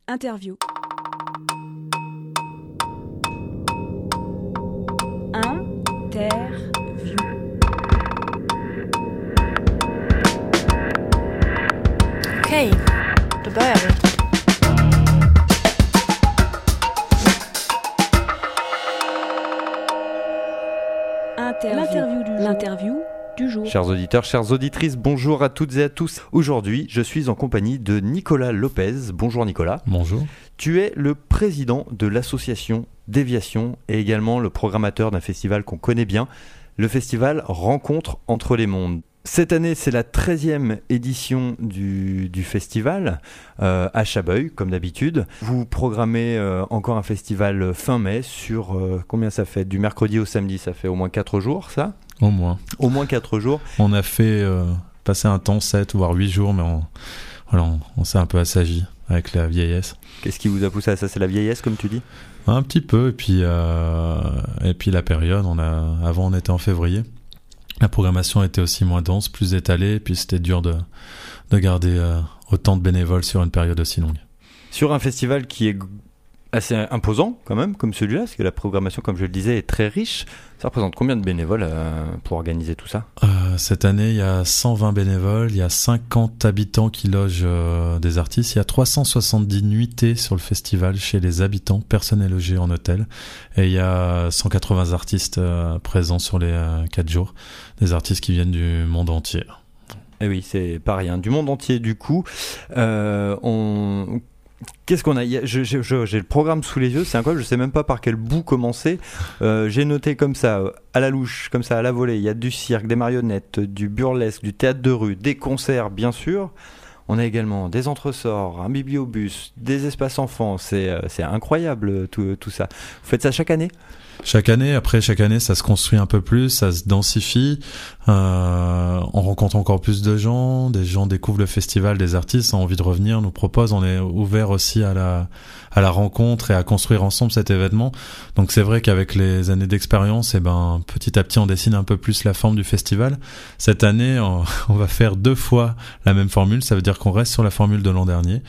Interview. Okej, då börjar vi. L'interview du jour. Chers auditeurs, chères auditrices, bonjour à toutes et à tous. Aujourd'hui, je suis en compagnie de Nicolas Lopez. Bonjour Nicolas. Bonjour. Tu es le président de l'association Déviation et également le programmateur d'un festival qu'on connaît bien, le festival Rencontres entre les mondes. Cette année, c'est la 13e édition du festival à Chabeuil, comme d'habitude. Vous programmez encore un festival fin mai sur combien ça fait ? Du mercredi au samedi, ça fait au moins 4 jours, ça ? Au moins. Au moins 4 jours. On a fait passer un temps, 7 voire 8 jours, mais on s'est un peu assagi avec la vieillesse. Qu'est-ce qui vous a poussé à ça ? C'est la vieillesse, comme tu dis ? Un petit peu, et puis la période. Avant, on était en février. La programmation était aussi moins dense, plus étalée, et puis c'était dur de garder autant de bénévoles sur une période aussi longue. Sur un festival qui est assez imposant quand même, comme celui-là, parce que la programmation, comme je le disais, est très riche. Ça représente combien de bénévoles pour organiser tout ça ? Cette année, il y a 120 bénévoles, il y a 50 habitants qui logent des artistes, il y a 370 nuitées sur le festival chez les habitants, personne n'est logé en hôtel, et il y a 180 artistes présents sur les 4 jours, des artistes qui viennent du monde entier. Et oui, c'est pas rien, du monde entier du coup. Qu'est-ce qu'on a ? J'ai le programme sous les yeux, c'est incroyable, je sais même pas par quel bout commencer. J'ai noté comme ça, à la louche, comme ça, à la volée, il y a du cirque, des marionnettes, du burlesque, du théâtre de rue, des concerts bien sûr. On a également des entresorts, un bibliobus, des espaces enfants, c'est incroyable tout ça. Vous faites ça chaque année ? Chaque année, ça se construit un peu plus, ça se densifie, on rencontre encore plus de gens, des gens découvrent le festival, des artistes ont envie de revenir, nous proposent, on est ouvert aussi à la rencontre et à construire ensemble cet événement. Donc c'est vrai qu'avec les années d'expérience, petit à petit on dessine un peu plus la forme du festival. Cette année, on va faire 2 fois la même formule, ça veut dire qu'on reste sur la formule de l'an dernier,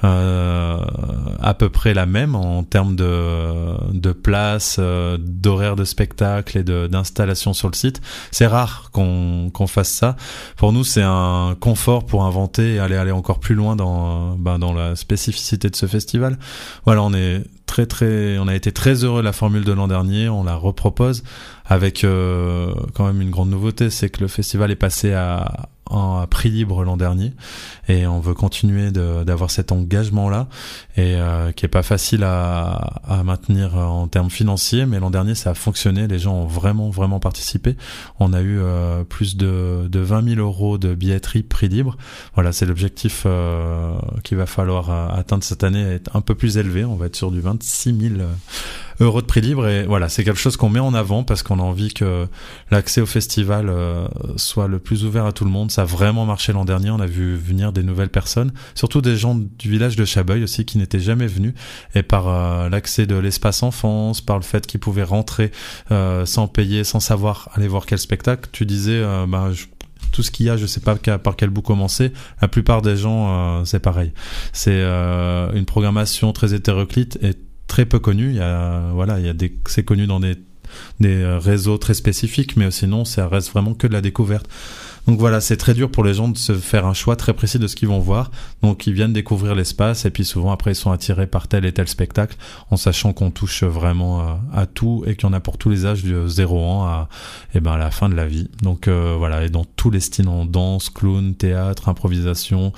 à peu près la même en termes de place, d'horaire de spectacle et d'installation sur le site. C'est rare qu'on fasse ça. Pour nous, c'est un confort pour inventer et aller encore plus loin dans la spécificité de ce festival. Voilà, on a été très heureux de la formule de l'an dernier, on la repropose avec quand même une grande nouveauté, c'est que le festival est passé à prix libre l'an dernier et on veut continuer d'avoir cet engagement-là et qui est pas facile à maintenir en termes financiers, mais l'an dernier ça a fonctionné, les gens ont vraiment participé. On a eu plus de 20 000 euros de billetterie prix libre. Voilà, c'est l'objectif qu'il va falloir atteindre cette année, être un peu plus élevé, on va être sur du 26 000 euros de prix libre et voilà, c'est quelque chose qu'on met en avant parce qu'on a envie que l'accès au festival soit le plus ouvert à tout le monde. Ça a vraiment marché l'an dernier, on a vu venir des nouvelles personnes, surtout des gens du village de Chabeuil aussi qui n'étaient jamais venus, et par l'accès de l'espace enfance, par le fait qu'ils pouvaient rentrer sans payer, sans savoir aller voir quel spectacle. Tu disais tout ce qu'il y a, je sais pas par quel bout commencer. La plupart des gens, c'est pareil. C'est une programmation très hétéroclite et très peu connue. C'est connu dans des réseaux très spécifiques, mais sinon, ça reste vraiment que de la découverte. Donc voilà, c'est très dur pour les gens de se faire un choix très précis de ce qu'ils vont voir. Donc ils viennent découvrir l'espace et puis souvent après ils sont attirés par tel et tel spectacle en sachant qu'on touche vraiment à tout et qu'il y en a pour tous les âges de 0 ans à la fin de la vie. Donc voilà, et dans tous les styles, en danse, clown, théâtre, improvisation,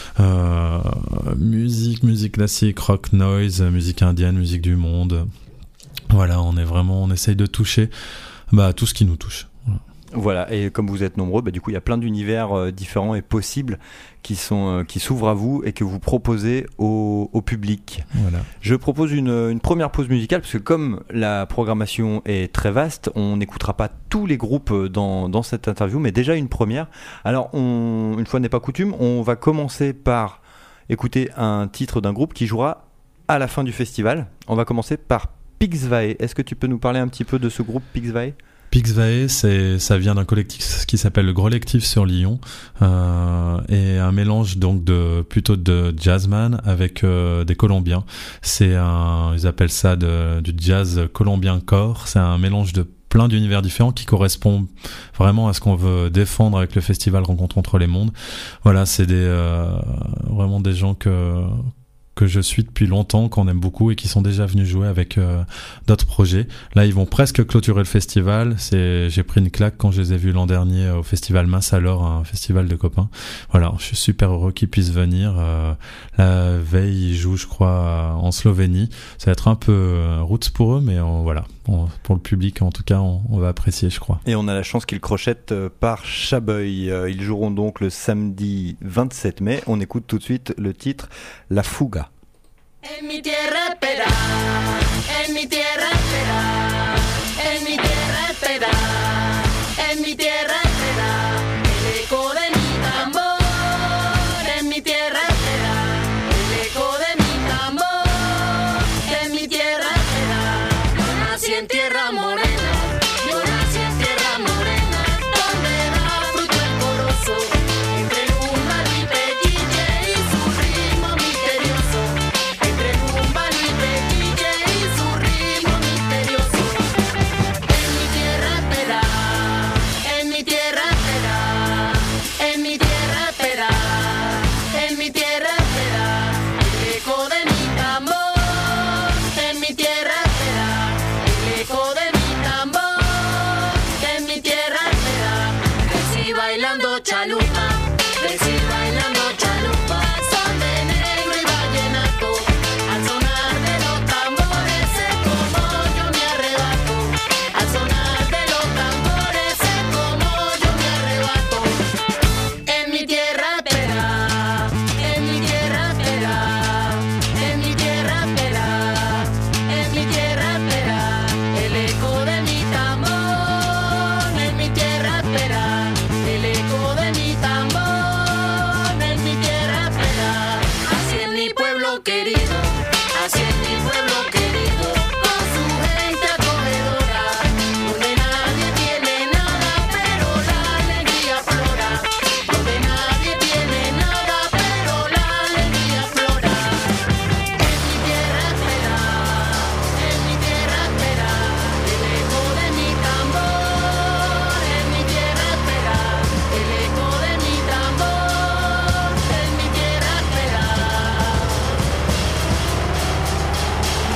musique classique, rock, noise, musique indienne, musique du monde. Voilà, on essaye de toucher tout ce qui nous touche. Voilà, et comme vous êtes nombreux, du coup il y a plein d'univers différents et possibles qui s'ouvrent à vous et que vous proposez au public. Voilà. Je propose une première pause musicale parce que comme la programmation est très vaste, on n'écoutera pas tous les groupes dans cette interview, mais déjà une première. Alors une fois n'est pas coutume, on va commencer par écouter un titre d'un groupe qui jouera à la fin du festival. On va commencer par Pixvae. Est-ce que tu peux nous parler un petit peu de ce groupe Pixvae ? Pixvae, ça vient d'un collectif qui s'appelle le Grollectif sur Lyon, et un mélange donc plutôt de jazzman avec des Colombiens. Ils appellent ça du jazz colombien core. C'est un mélange de plein d'univers différents qui correspond vraiment à ce qu'on veut défendre avec le festival Rencontre entre les mondes. Voilà, c'est vraiment des gens que je suis depuis longtemps, qu'on aime beaucoup et qui sont déjà venus jouer avec d'autres projets. Là, ils vont presque clôturer le festival. J'ai pris une claque quand je les ai vus l'an dernier au festival Mince Alors, un festival de copains. Voilà, je suis super heureux qu'ils puissent venir. La veille, ils jouent, je crois, en Slovénie. Ça va être un peu roots pour eux, mais voilà. Pour le public, en tout cas, on va apprécier, je crois. Et on a la chance qu'ils crochettent par Chaboeil. Ils joueront donc le samedi 27 mai. On écoute tout de suite le titre La Fuga. En mi tierra espera, en mi tierra espera, en mi tierra espera, en mi tierra espera, el eco de mi tambor, en mi tierra espera, el eco de mi tambor, en mi tierra espera. Yo nací en tierra morena, yo nací en tierra morena, donde da fruto el corozo, entre Númbaro y Pequiche y su ritmo misterioso. Chalupa, decir bailando chalupa, son de negro y vallenato. Al sonar de los tambores es como yo me arrebato. Al sonar de los tambores es como yo me arrebato. En mi tierra espera, en mi tierra espera, en mi tierra espera, en mi tierra espera, el eco de mi tambor, en mi tierra espera. El eco de mi tambor en mi tierra espera. Así es mi pueblo querido, así es mi pueblo querido, con su gente acogedora, donde nadie tiene nada, pero la alegría flora. Donde nadie tiene nada, pero la alegría flora. En mi tierra espera, en mi tierra espera, el eco de mi tambor, en mi tierra espera. El eco de mi tambor en mi tierra espera.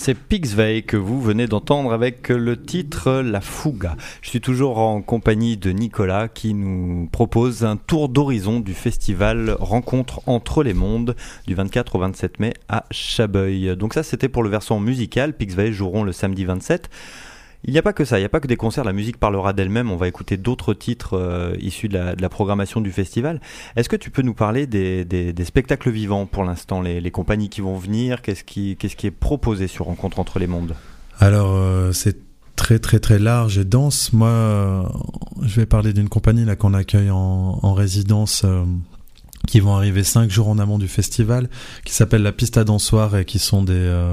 C'est Pixvey que vous venez d'entendre avec le titre La Fuga. Je suis toujours en compagnie de Nicolas qui nous propose un tour d'horizon du festival Rencontre entre les mondes du 24 au 27 mai à Chabeuil. Donc ça c'était pour le versant musical. Pixvey joueront le samedi 27. Il n'y a pas que ça, il n'y a pas que des concerts, la musique parlera d'elle-même, on va écouter d'autres titres issus de la programmation du festival. Est-ce que tu peux nous parler des spectacles vivants pour l'instant, les compagnies qui vont venir, qu'est-ce qui est proposé sur Rencontre entre les mondes ? Alors c'est très très très large et dense. Moi je vais parler d'une compagnie là qu'on accueille en résidence qui vont arriver 5 jours en amont du festival, qui s'appelle la Piste à Dansoir et qui sont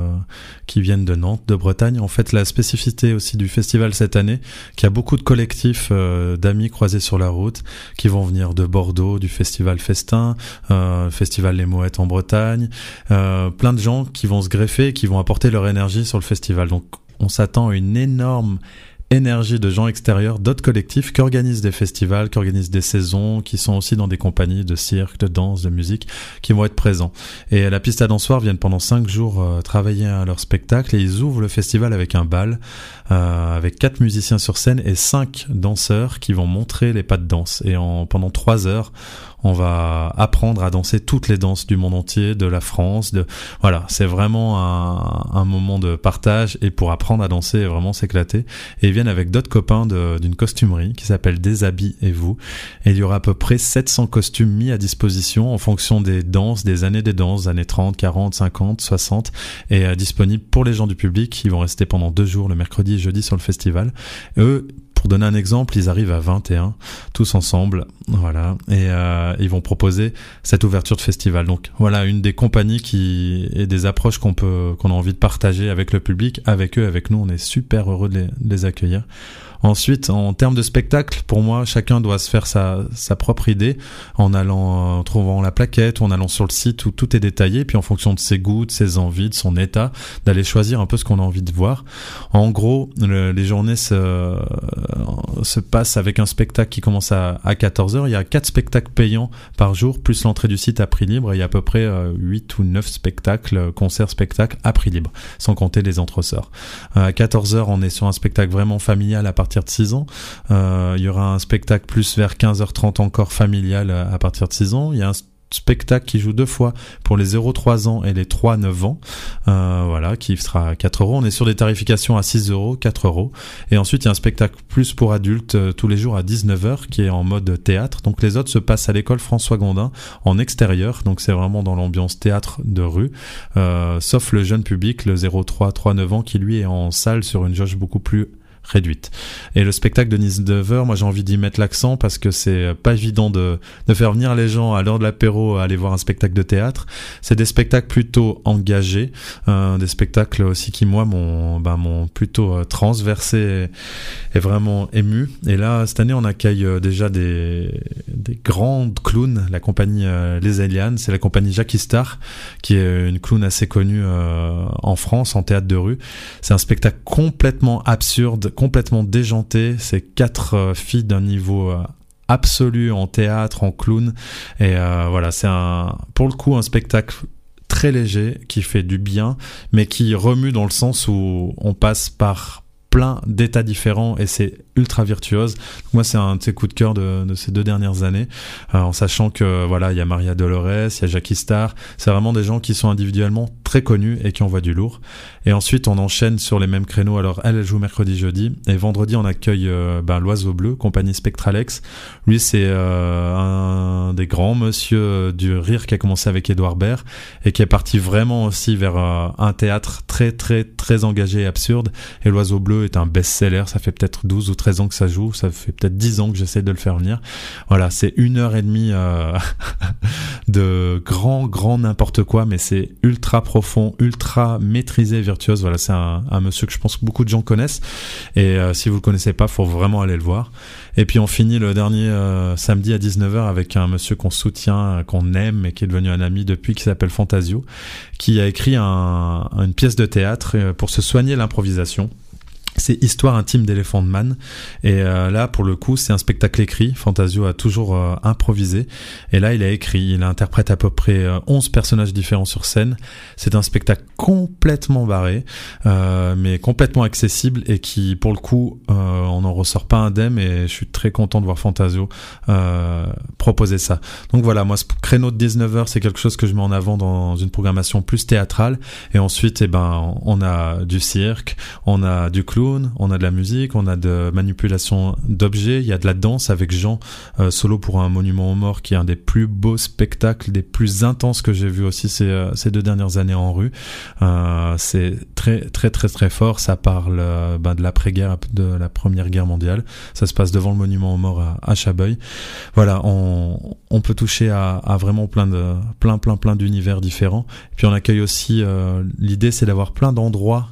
qui viennent de Nantes, de Bretagne. En fait, la spécificité aussi du festival cette année, qu'il y a beaucoup de collectifs d'amis croisés sur la route, qui vont venir de Bordeaux, du festival Festin, festival Les Moettes en Bretagne, plein de gens qui vont se greffer et qui vont apporter leur énergie sur le festival. Donc, on s'attend à une énorme énergie de gens extérieurs, d'autres collectifs qui organisent des festivals, qui organisent des saisons, qui sont aussi dans des compagnies de cirque, de danse, de musique, qui vont être présents. Et à la Piste à Dansoir viennent pendant 5 jours travailler à leur spectacle et ils ouvrent le festival avec un bal, avec 4 musiciens sur scène et 5 danseurs qui vont montrer les pas de danse. Et pendant 3 heures, on va apprendre à danser toutes les danses du monde entier, de la France, voilà, c'est vraiment un moment de partage et pour apprendre à danser et vraiment s'éclater. Et ils viennent avec d'autres copains d'une costumerie qui s'appelle Déshabillez-vous. Et il y aura à peu près 700 costumes mis à disposition en fonction des danses, des années 30, 40, 50, 60 et disponibles pour les gens du public. Ils vont rester pendant 2 jours, le mercredi et jeudi sur le festival. Eux, pour donner un exemple, ils arrivent à 21, tous ensemble, voilà, et ils vont proposer cette ouverture de festival. Donc voilà, une des compagnies et des approches qu'on a envie de partager avec le public, avec eux, avec nous, on est super heureux de les accueillir. Ensuite, en termes de spectacle, pour moi, chacun doit se faire sa propre idée en trouvant la plaquette ou en allant sur le site où tout est détaillé, puis en fonction de ses goûts, de ses envies, de son état, d'aller choisir un peu ce qu'on a envie de voir. En gros, les journées se passent avec un spectacle qui commence à 14h. Il y a 4 spectacles payants par jour, plus l'entrée du site à prix libre. Et il y a à peu près 8 ou 9 concerts-spectacles à prix libre, sans compter les entresorts. À 14h, on est sur un spectacle vraiment familial à partir de 6 ans. Il y aura un spectacle plus vers 15h30 encore familial à partir de 6 ans. Il y a un spectacle qui joue 2 fois pour les 0-3 ans et les 3-9 ans, voilà, qui sera à 4€. On est sur des tarifications à 6€, 4€. Et ensuite, il y a un spectacle plus pour adultes tous les jours à 19h qui est en mode théâtre. Donc les autres se passent à l'école François Gondin en extérieur. Donc c'est vraiment dans l'ambiance théâtre de rue, sauf le jeune public, le 0-3-9 ans qui lui est en salle sur une jauge beaucoup plus réduite. Et le spectacle de 19h, moi j'ai envie d'y mettre l'accent parce que c'est pas évident de faire venir les gens à l'heure de l'apéro à aller voir un spectacle de théâtre. C'est des spectacles plutôt engagés, des spectacles aussi qui moi m'ont plutôt transversé et vraiment ému. Et là cette année on accueille déjà des grandes clowns, la compagnie Les Elianes, c'est la compagnie Jackie Star qui est une clown assez connue en France en théâtre de rue. C'est un spectacle complètement absurde, complètement déjanté. C'est 4 filles d'un niveau absolu en théâtre, en clown. Et voilà, c'est pour le coup un spectacle très léger qui fait du bien, mais qui remue dans le sens où on passe par plein d'états différents et c'est ultra virtuose. Donc moi c'est un de ces coups de cœur de ces 2 dernières années, en sachant que voilà, il y a Maria Dolores, il y a Jackie Star, c'est vraiment des gens qui sont individuellement très connus et qui envoient du lourd. Et ensuite on enchaîne sur les mêmes créneaux. Alors elle joue mercredi, jeudi, et vendredi on accueille l'Oiseau Bleu, compagnie Spectralex. Lui c'est un des grands monsieur du rire qui a commencé avec Édouard Baird et qui est parti vraiment aussi vers un théâtre très très très engagé et absurde. Et l'Oiseau Bleu est un best-seller, ça fait peut-être 12 ou 13 ans que ça joue, ça fait peut-être 10 ans que j'essaie de le faire venir. Voilà, c'est 1h30 de grand n'importe quoi, mais c'est ultra profond, ultra maîtrisé, virtuose. Voilà, c'est un monsieur que je pense que beaucoup de gens connaissent, et si vous le connaissez pas, faut vraiment aller le voir. Et puis on finit le dernier samedi à 19h avec un monsieur qu'on soutient, qu'on aime et qui est devenu un ami depuis, qui s'appelle Fantasio, qui a écrit une pièce de théâtre pour se soigner l'improvisation. C'est Histoire intime d'Elephant Man. Et là, pour le coup, c'est un spectacle écrit. Fantasio a toujours improvisé. Et là, il a écrit. Il interprète à peu près 11 personnages différents sur scène. C'est un spectacle complètement barré, mais complètement accessible et qui, pour le coup, on n'en ressort pas indemne. Et je suis très content de voir Fantasio proposer ça. Donc voilà, moi, ce créneau de 19h, c'est quelque chose que je mets en avant dans une programmation plus théâtrale. Et ensuite, on a du cirque, on a du clown, on a de la musique, on a de manipulation d'objets, il y a de la danse avec Jean Solo pour un monument aux morts qui est un des plus beaux spectacles, des plus intenses que j'ai vu aussi ces 2 dernières années en rue. C'est très très très très fort, ça parle de l'après-guerre, de la Première Guerre mondiale. Ça se passe devant le monument aux morts à Chabreuil. Voilà, on peut toucher à vraiment plein d'univers différents. Et puis on accueille aussi, l'idée c'est d'avoir plein d'endroits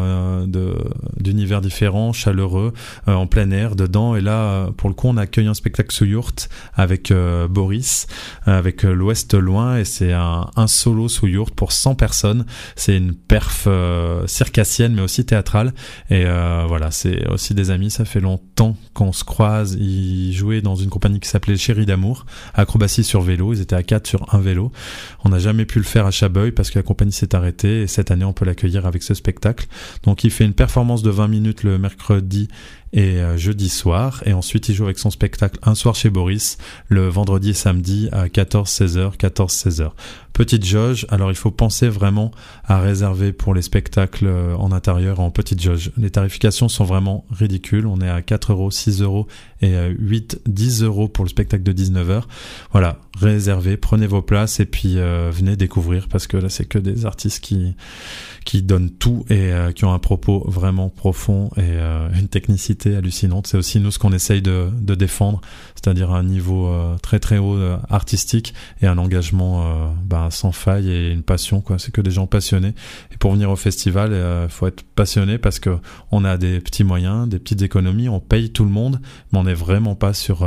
d'univers différents, chaleureux, en plein air, dedans. Et là, pour le coup, on accueille un spectacle sous yourte avec Boris, avec l'Ouest loin, et c'est un solo sous yourte pour 100 personnes. C'est une perf circassienne, mais aussi théâtrale. Et voilà, c'est aussi des amis. Ça fait longtemps qu'on se croise. Ils jouaient dans une compagnie qui s'appelait Chéri d'amour, acrobatie sur vélo. Ils étaient à 4 sur un vélo. On n'a jamais pu le faire à Chabreuil parce que la compagnie s'est arrêtée. Et cette année, on peut l'accueillir avec ce spectacle. Donc, il fait une performance de 20 minutes le mercredi et jeudi soir, et ensuite il joue avec son spectacle Un soir chez Boris le vendredi et samedi à 14-16h. Petite jauge, alors il faut penser vraiment à réserver pour les spectacles en intérieur en petite jauge. Les tarifications sont vraiment ridicules, on est à 4 €, 6 € et 8, 10 € pour le spectacle de 19h. Voilà, réservez, prenez vos places et puis venez découvrir, parce que là c'est que des artistes qui donnent tout et qui ont un propos vraiment profond et une technicité hallucinante. C'est aussi nous ce qu'on essaye de défendre, c'est-à-dire un niveau très très haut artistique et un engagement sans faille et une passion, quoi. C'est que des gens passionnés, et pour venir au festival faut être passionné, parce que on a des petits moyens, des petites économies, on paye tout le monde, mais on n'est vraiment pas sur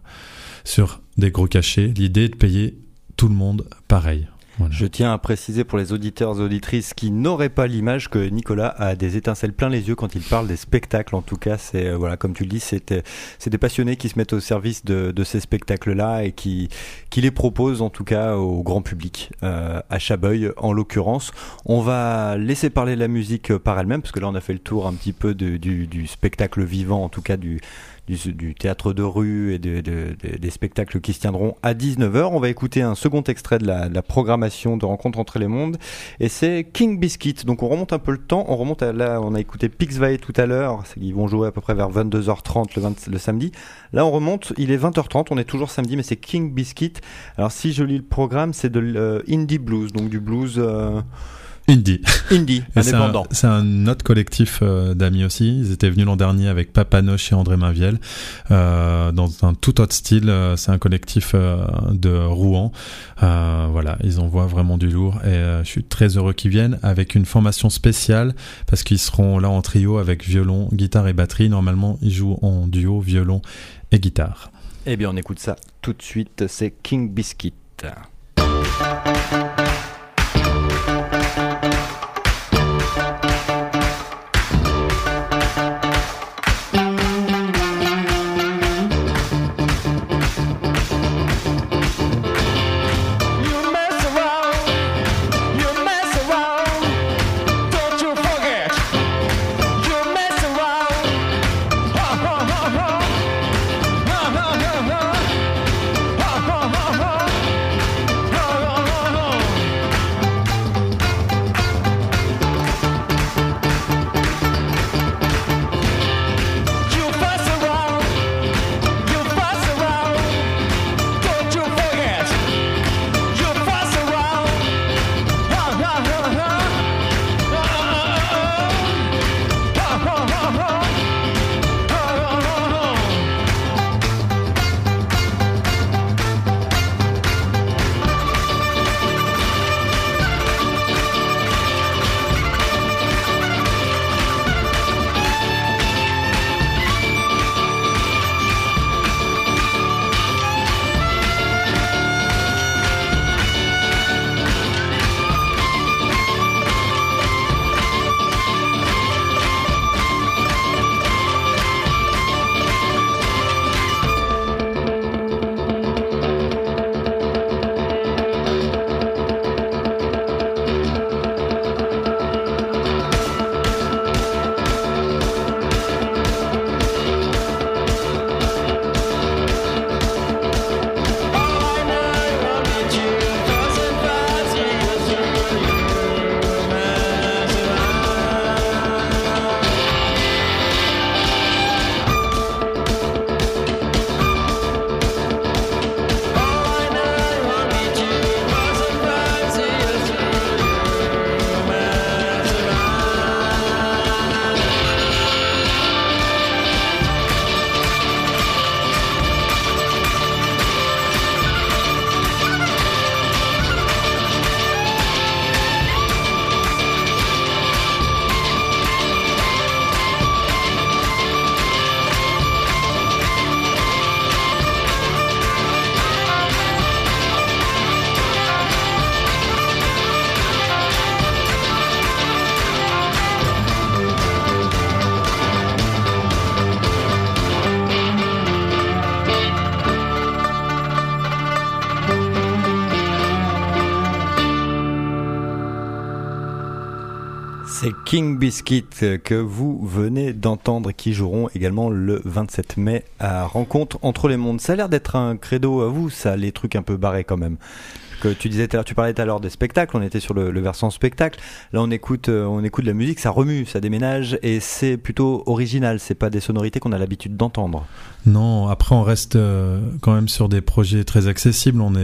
des gros cachets. L'idée est de payer tout le monde pareil. Voilà. Je tiens à préciser pour les auditeurs et auditrices qui n'auraient pas l'image que Nicolas a des étincelles plein les yeux quand il parle des spectacles. En tout cas, c'est voilà, comme tu le dis, c'est des passionnés qui se mettent au service de ces spectacles-là et qui les proposent en tout cas au grand public, à Chabreuil en l'occurrence. On va laisser parler la musique par elle-même, parce que là on a fait le tour un petit peu du spectacle vivant, en tout cas du théâtre de rue et des spectacles qui se tiendront à 19h. On va écouter un second extrait de la programmation de Rencontre entre les mondes, et c'est King Biscuit. Donc on remonte un peu le temps, on a écouté Pixvay tout à l'heure, ils vont jouer à peu près vers 22h30 le samedi. Là on remonte, il est 20h30, on est toujours samedi, mais c'est King Biscuit. Alors si je lis le programme, c'est de indie blues, donc du blues... Indie, indépendant. C'est un autre collectif d'amis aussi. Ils étaient venus l'an dernier avec Papanoche et André Mainviel dans un tout autre style. C'est un collectif de Rouen. Voilà, ils envoient vraiment du lourd, et je suis très heureux qu'ils viennent avec une formation spéciale, parce qu'ils seront là en trio avec violon, guitare et batterie. Normalement, ils jouent en duo violon et guitare. Eh bien, on écoute ça tout de suite. C'est King Biscuit. C'est King Biscuit que vous venez d'entendre, qui joueront également le 27 mai à Rencontre entre les mondes. Ça a l'air d'être un credo à vous, ça, les trucs un peu barrés quand même. Que tu disais tout à l'heure, tu parlais tout à l'heure des spectacles, on était sur le versant spectacle. Là, on écoute de la musique, ça remue, ça déménage, et c'est plutôt original. C'est pas des sonorités qu'on a l'habitude d'entendre. Non, après on reste quand même sur des projets très accessibles. On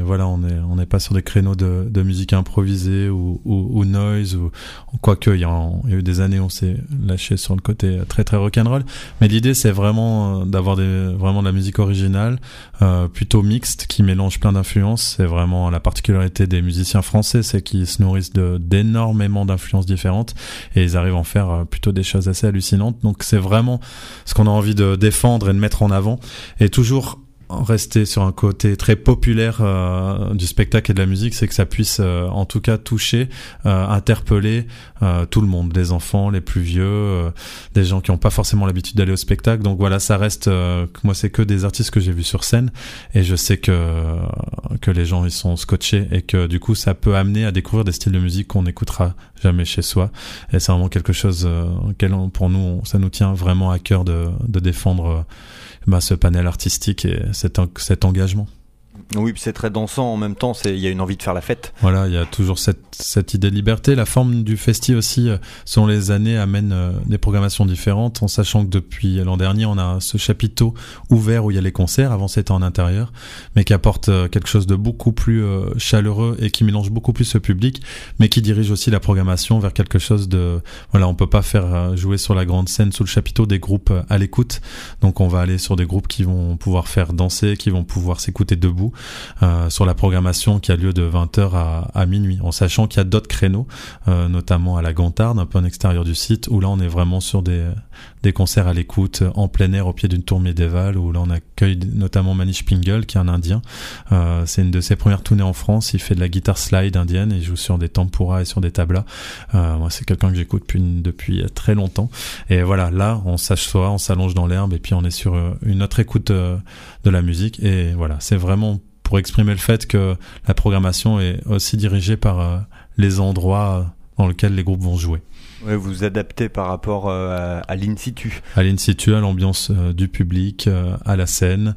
n'est pas sur des créneaux de musique improvisée ou noise ou quoique il y a eu des années où on s'est lâché sur le côté très très rock'n'roll. Mais l'idée c'est vraiment d'avoir vraiment de la musique originale, plutôt mixte, qui mélange plein d'influences. C'est vraiment la particularité des musiciens français, c'est qu'ils se nourrissent d'énormément d'influences différentes et ils arrivent à en faire plutôt des choses assez hallucinantes. Donc c'est vraiment ce qu'on a envie de défendre et de mettre en avant, et toujours rester sur un côté très populaire du spectacle et de la musique, c'est que ça puisse en tout cas toucher, interpeller tout le monde, les enfants, les plus vieux, des gens qui n'ont pas forcément l'habitude d'aller au spectacle. Donc voilà, ça reste moi c'est que des artistes que j'ai vus sur scène, et je sais que les gens ils sont scotchés, et que du coup ça peut amener à découvrir des styles de musique qu'on n'écoutera jamais chez soi, et c'est vraiment quelque chose pour nous ça nous tient vraiment à cœur de défendre ce panel artistique et cet engagement. Oui, puis c'est très dansant en même temps, il y a une envie de faire la fête. Voilà, il y a toujours cette idée de liberté. La forme du festi aussi, selon les années, amène des programmations différentes, en sachant que depuis l'an dernier, on a ce chapiteau ouvert où il y a les concerts, avant c'était en intérieur, mais qui apporte quelque chose de beaucoup plus chaleureux et qui mélange beaucoup plus ce public, mais qui dirige aussi la programmation vers quelque chose de... Voilà, on peut pas faire jouer sur la grande scène sous le chapiteau des groupes à l'écoute, donc on va aller sur des groupes qui vont pouvoir faire danser, qui vont pouvoir s'écouter debout, sur la programmation qui a lieu de 20h à minuit, en sachant qu'il y a d'autres créneaux, notamment à la Gantarde, un peu en extérieur du site, où là on est vraiment sur des concerts à l'écoute, en plein air au pied d'une tour médiévale, où là on accueille notamment Manish Pingle, qui est un Indien. C'est une de ses premières tournées en France, il fait de la guitare slide indienne, et il joue sur des tampuras et sur des tablas. Moi c'est quelqu'un que j'écoute depuis très longtemps, et voilà, là on s'assoit, on s'allonge dans l'herbe, et puis on est sur une autre écoute de la musique, et voilà, c'est vraiment pour exprimer le fait que la programmation est aussi dirigée par les endroits dans lesquels les groupes vont jouer. Oui, vous vous adaptez par rapport à l'in situ. À l'in situ, à l'ambiance du public, à la scène,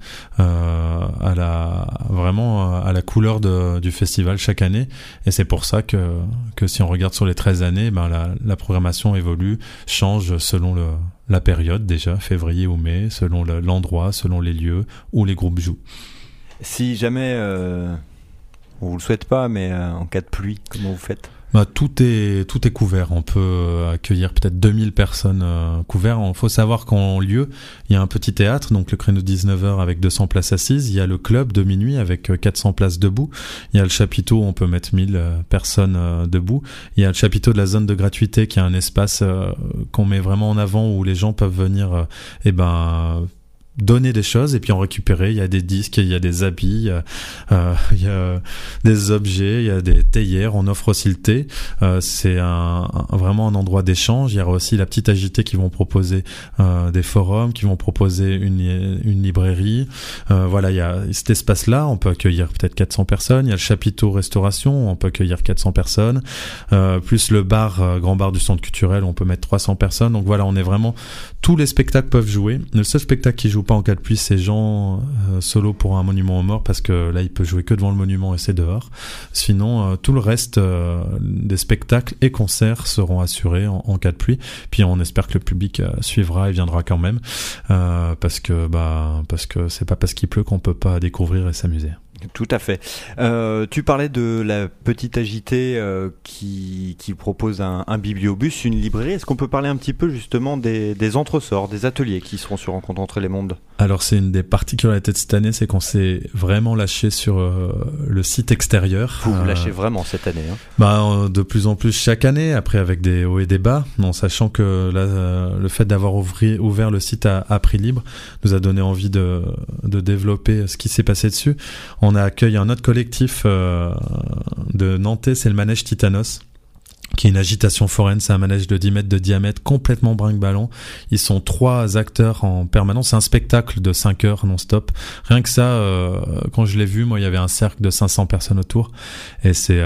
vraiment à la couleur du festival chaque année. Et c'est pour ça que si on regarde sur les 13 années, la programmation évolue, change selon la période déjà, février ou mai, selon l'endroit, selon les lieux où les groupes jouent. Si jamais, on vous le souhaite pas, mais en cas de pluie, comment vous faites ? Tout est couvert. On peut accueillir peut-être 2000 personnes couvertes. Il faut savoir qu'en lieu, il y a un petit théâtre, donc le créneau 19h avec 200 places assises. Il y a le club de minuit avec 400 places debout. Il y a le chapiteau où on peut mettre 1000 personnes debout. Il y a le chapiteau de la zone de gratuité qui est un espace qu'on met vraiment en avant, où les gens peuvent venir donner des choses et puis en récupérer. Il y a des disques, il y a des habits, il y a des objets, il y a des théières. On offre aussi le thé. C'est vraiment un endroit d'échange. Il y aura aussi la petite agité qui vont proposer des forums, qui vont proposer une librairie. Voilà, il y a cet espace-là. On peut accueillir peut-être 400 personnes. Il y a le chapiteau restauration. On peut accueillir 400 personnes. Plus le bar, grand bar du centre culturel, on peut mettre 300 personnes. Donc voilà, on est vraiment... Tous les spectacles peuvent jouer. Le seul spectacle qui joue pas en cas de pluie, c'est Jean solo pour un monument aux morts, parce que là il peut jouer que devant le monument et c'est dehors. Sinon tout le reste des spectacles et concerts seront assurés en cas de pluie. Puis on espère que le public suivra et viendra quand même, parce que c'est pas parce qu'il pleut qu'on peut pas découvrir et s'amuser. Tout à fait. Tu parlais de la petite agité qui propose un bibliobus, une librairie. Est-ce qu'on peut parler un petit peu justement des entresorts, des ateliers qui seront sur Rencontre entre les mondes ? Alors c'est une des particularités de cette année, c'est qu'on s'est vraiment lâché sur le site extérieur. Vous lâchez vraiment cette année, hein ? De plus en plus chaque année, après avec des hauts et des bas, en sachant que le fait d'avoir ouvert le site à prix libre nous a donné envie de développer ce qui s'est passé dessus. On a accueilli un autre collectif de Nantais, c'est le Manège Titanos. qui est une agitation foraine. C'est un manège de 10 mètres de diamètre, complètement brinque-ballant. Ils sont 3 acteurs en permanence. C'est un spectacle de 5 heures non-stop. Rien que ça, quand je l'ai vu, moi, il y avait un cercle de 500 personnes autour. Et c'est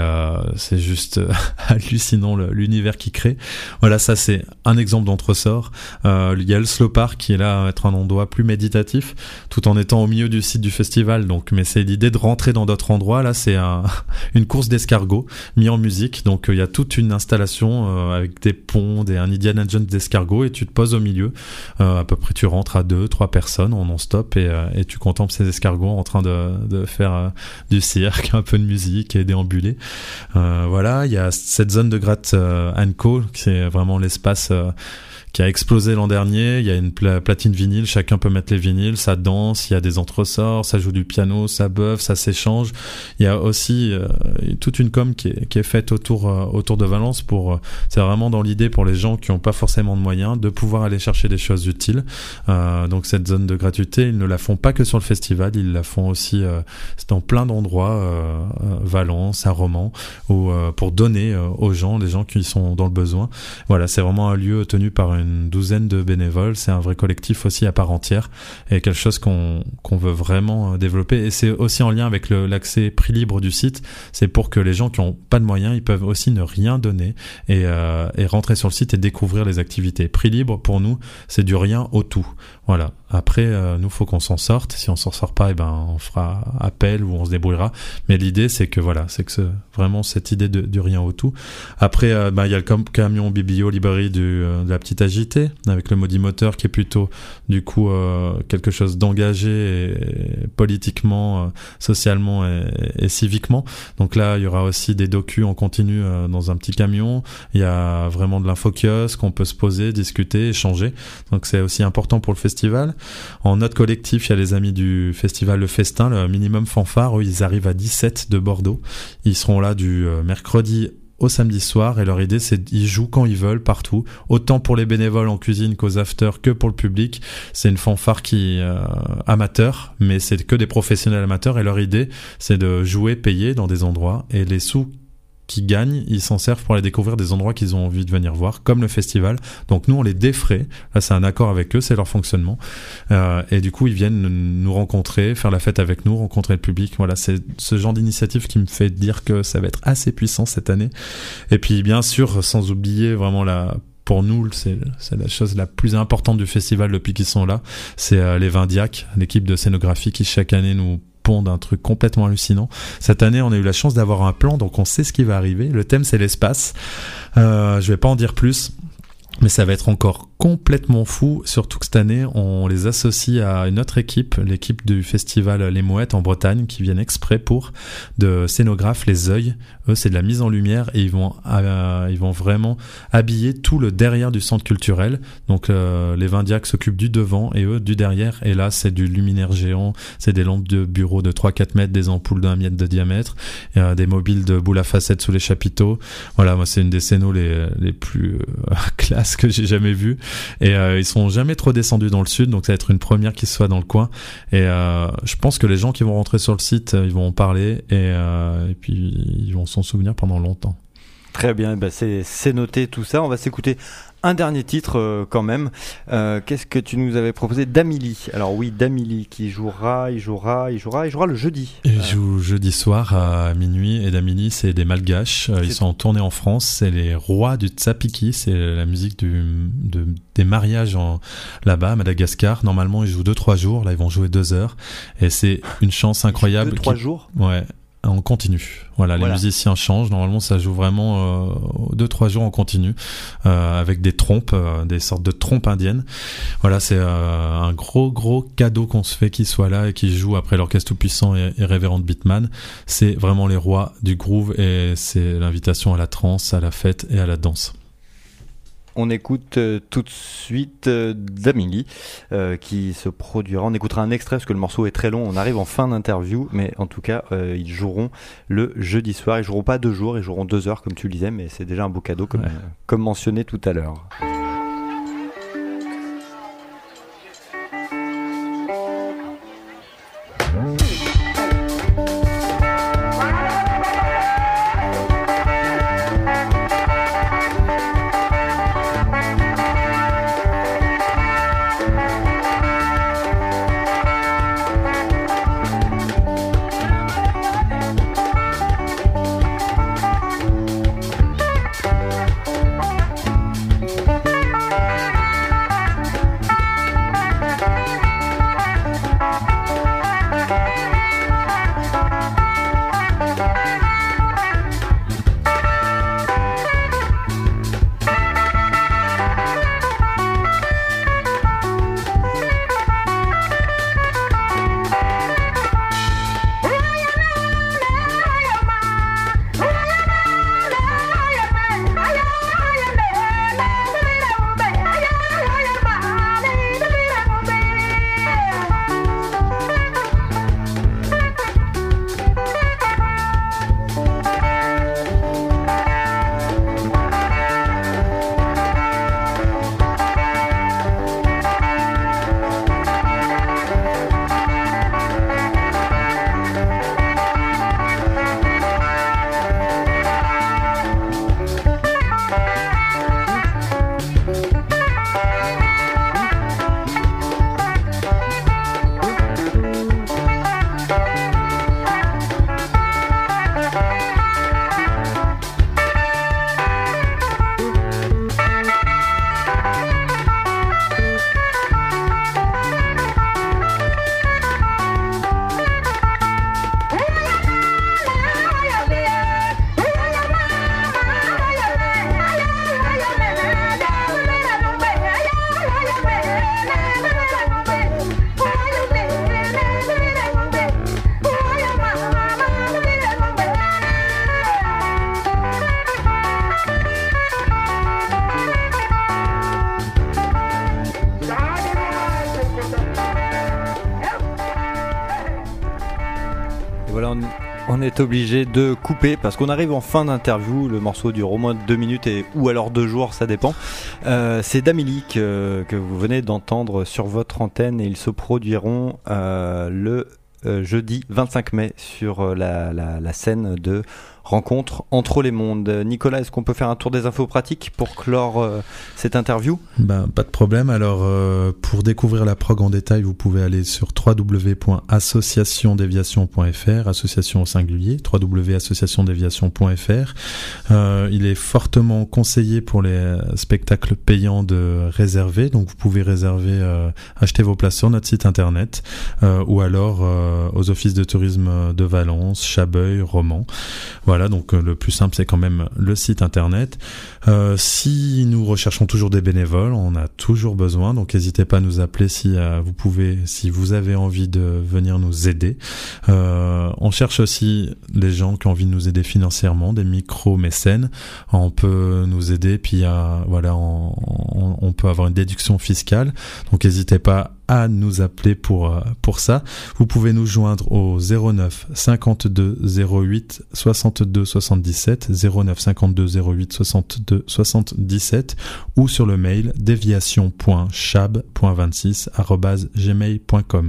juste hallucinant l'univers qu'ils créent. Voilà, ça, c'est un exemple d'entresort. Il y a le Slow Park qui est là à être un endroit plus méditatif, tout en étant au milieu du site du festival. Donc, mais c'est l'idée de rentrer dans d'autres endroits. Là, c'est une course d'escargots mis en musique. Donc, il y a toute une installation avec des ponts, un Indiana Jones d'escargots, et tu te poses au milieu. À peu près, tu rentres à 2-3 personnes en non-stop et tu contemples ces escargots en train de faire du cirque, un peu de musique et déambuler. Voilà, il y a cette zone de gratte Co, c'est vraiment l'espace qui a explosé l'an dernier. Il y a une platine vinyle, chacun peut mettre les vinyles, ça danse, il y a des entresorts, ça joue du piano, ça beuve, ça s'échange. Il y a aussi toute une com qui est faite autour de Valence c'est vraiment dans l'idée pour les gens qui n'ont pas forcément de moyens de pouvoir aller chercher des choses utiles. Donc cette zone de gratuité, ils ne la font pas que sur le festival, ils la font aussi dans plein d'endroits, Valence, à Romans, pour donner aux gens, les gens qui sont dans le besoin. Voilà, c'est vraiment un lieu tenu par une douzaine de bénévoles. C'est un vrai collectif aussi à part entière et quelque chose qu'on veut vraiment développer. Et c'est aussi en lien avec l'accès prix libre du site. C'est pour que les gens qui n'ont pas de moyens, ils peuvent aussi ne rien donner et rentrer sur le site et découvrir les activités. Prix libre, pour nous, c'est du rien au tout. Voilà. Après, nous, faut qu'on s'en sorte. Si on s'en sort pas, on fera appel ou on se débrouillera. Mais l'idée, c'est que vraiment cette idée du rien au tout. Après, il y a le camion Biblio librairie de la petite agitée avec le Maudit Moteur qui est plutôt du coup quelque chose d'engagé et politiquement, socialement et civiquement. Donc là, il y aura aussi des docus en continu dans un petit camion. Il y a vraiment de l'info-kiosque, on peut se poser, discuter, échanger. Donc c'est aussi important pour le festival. En note collectif, il y a les amis du festival Le Festin, le Minimum Fanfare. Eux, ils arrivent à 17 de Bordeaux. Ils seront là du mercredi au samedi soir et leur idée c'est qu'ils jouent quand ils veulent partout, autant pour les bénévoles en cuisine qu'aux afters que pour le public. C'est une fanfare qui amateur, mais c'est que des professionnels amateurs et leur idée c'est de jouer payé dans des endroits et les sous qui gagnent, ils s'en servent pour aller découvrir des endroits qu'ils ont envie de venir voir, comme le festival. Donc nous, on les défraie. Là, c'est un accord avec eux, c'est leur fonctionnement. Et du coup, ils viennent nous rencontrer, faire la fête avec nous, rencontrer le public. Voilà, c'est ce genre d'initiative qui me fait dire que ça va être assez puissant cette année. Et puis, bien sûr, sans oublier vraiment pour nous, c'est la chose la plus importante du festival depuis qu'ils sont là. C'est les Vindiacs, l'équipe de scénographie qui chaque année nous d'un truc complètement hallucinant. Cette année, on a eu la chance d'avoir un plan, donc on sait ce qui va arriver. Le thème, c'est l'espace. Je vais pas en dire plus, mais ça va être encore complètement fou, surtout que cette année, on les associe à une autre équipe, l'équipe du festival Les Mouettes en Bretagne, qui viennent exprès de scénographes, les Œils. Eux, c'est de la mise en lumière et ils vont vraiment habiller tout le derrière du centre culturel. Donc, les Vindiacs s'occupent du devant et eux du derrière. Et là, c'est du luminaire géant, c'est des lampes de bureau de 3-4 mètres, des ampoules d'1 mètre de diamètre, des mobiles de boules à facettes sous les chapiteaux. Voilà, moi, c'est une des scénos les plus classe que j'ai jamais vues. Et ils sont jamais trop descendus dans le sud, donc ça va être une première qui soit dans le coin. Et je pense que les gens qui vont rentrer sur le site, ils vont en parler et puis ils vont s'en souvenir pendant longtemps. Très bien, c'est noté tout ça. On va s'écouter un dernier titre quand même. Qu'est-ce que tu nous avais proposé? D'Amélie. Alors oui, d'Amélie qui jouera le jeudi. Il joue jeudi soir à minuit. Et d'Amélie, c'est des Malgaches. Ils sont en tournée en France. C'est les rois du Tsapiki. C'est la musique des mariages là-bas à Madagascar. Normalement, ils jouent 2-3 jours. Là, ils vont jouer 2 heures. Et c'est une chance incroyable. 2-3 jours? Ouais. En continu. Voilà, les musiciens changent. Normalement, ça joue vraiment 2-3 jours en continu, avec des trompes, des sortes de trompes indiennes. Voilà, c'est un gros cadeau qu'on se fait qu'ils soient là et qu'ils jouent après l'orchestre tout-puissant et Révérend Beatman. C'est vraiment les rois du groove et c'est l'invitation à la trance, à la fête et à la danse. On écoute tout de suite d'Amélie qui se produira. On écoutera un extrait parce que le morceau est très long. On arrive en fin d'interview, mais en tout cas, ils joueront le jeudi soir. Ils joueront pas 2 jours, ils joueront 2 heures comme tu le disais, mais c'est déjà un beau cadeau comme mentionné tout à l'heure. On est obligé de couper parce qu'on arrive en fin d'interview. Le morceau dure au moins 2 minutes ou alors 2 jours, ça dépend. C'est Damilique que vous venez d'entendre sur votre antenne et ils se produiront le jeudi 25 mai sur la scène de Rencontre entre les mondes. Nicolas, est-ce qu'on peut faire un tour des infos pratiques pour clore cette interview ? Pas de problème. Alors, pour découvrir la prog en détail, vous pouvez aller sur www.associationdéviation.fr, association au singulier, www.associationdéviation.fr. Il est fortement conseillé pour les spectacles payants de réserver. Donc, vous pouvez réserver, acheter vos places sur notre site internet ou alors aux offices de tourisme de Valence, Chabeuil, Romans. Voilà, donc le plus simple, c'est quand même le site internet. Si nous recherchons toujours des bénévoles, on a toujours besoin, donc n'hésitez pas à nous appeler si vous avez envie de venir nous aider. On cherche aussi les gens qui ont envie de nous aider financièrement, des micro-mécènes. On peut nous aider, puis on peut avoir une déduction fiscale. Donc n'hésitez pas à nous appeler pour ça. Vous pouvez nous joindre au 09 52 08 62 77, 09 52 08 62 77 ou sur le mail déviation.chab.26@gmail.com,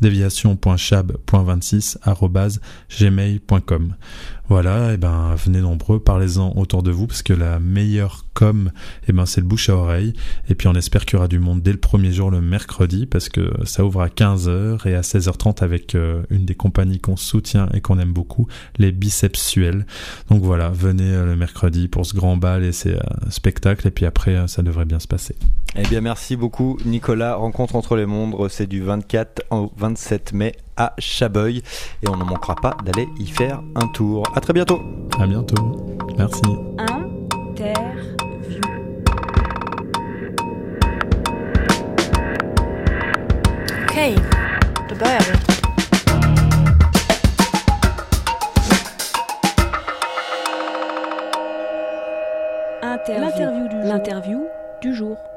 déviation.chab.26@gmail.com. Voilà, venez nombreux, parlez-en autour de vous parce que la meilleure com, c'est le bouche à oreille. Et puis on espère qu'il y aura du monde dès le premier jour, le mercredi, parce que ça ouvre à 15h et à 16h30 avec une des compagnies qu'on soutient et qu'on aime beaucoup, les Bicepsuels. Donc voilà, venez le mercredi pour ce grand bal et ces spectacles, et puis après ça devrait bien se passer. Eh bien merci beaucoup Nicolas. Rencontre entre les mondes, c'est du 24 au 27 mai à Chabeuil et on ne manquera pas d'aller y faire un tour. À très bientôt. À bientôt. Merci. Interview. Okej, då börjar vi. L'interview du jour.